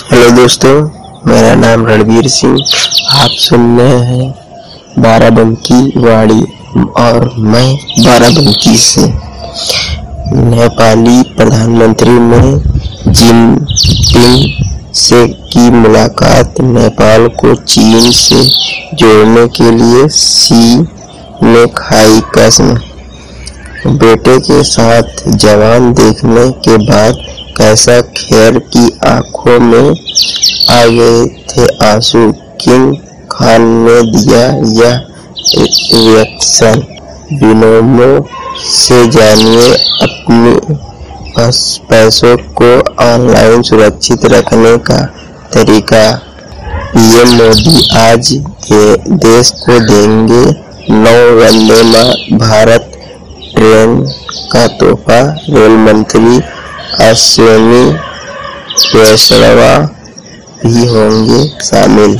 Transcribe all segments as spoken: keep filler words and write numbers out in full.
Hello दोस्तों, मेरा नाम रणवीर सिंह। आप सुन रहे हैं बाराबंकी वाणी और मैं बाराबंकी से। नेपाली प्रधानमंत्री ने जिनपिंग से की मुलाकात। नेपाल को चीन से जोड़ने के लिए शी ने खाई कसम। बेटे के साथ जवान देखने के बाद कैसा खेर की आंखों में आ गए थे आंसू। किंग खान ने दिया यह रिएक्शन। बिनोमो से जानिए अपने पैसों को ऑनलाइन सुरक्षित रखने का तरीका। पीएम मोदी आज दे, देश को देंगे नौ वंदे भारत ट्रेन का तोहफा। रेल मंत्री अश्विनी वैष्णव भी होंगे शामिल।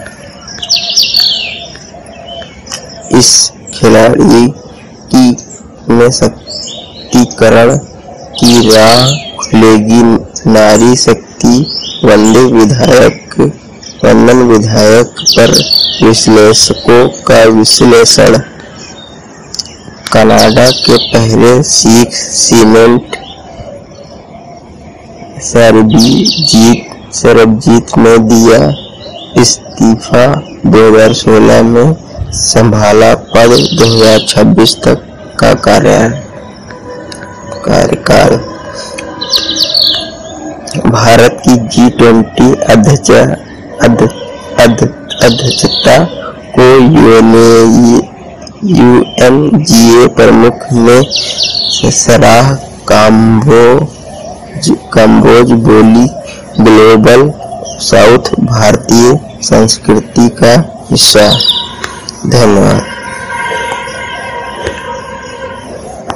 इस खिलाड़ी की में सशक्तिकरण की राह खुलेगी। नारी शक्ति वंदन विधेयक वंदन विधेयक पर विश्लेषकों का विश्लेषण। कनाडा के पहले सिख सीनेट सरबजीत सरबजीत ने दिया इस्तीफा। दो हज़ार सोलह में संभाला पद। दो हज़ार छब्बीस तक का कार्यकाल। भारत की जी ट्वेंटी अध्यक्षता को यूएनजीए प्रमुख ने सराहा। काम्बोज बोली ग्लोबल साउथ भारतीय संस्कृति का हिस्सा। धन्यवाद।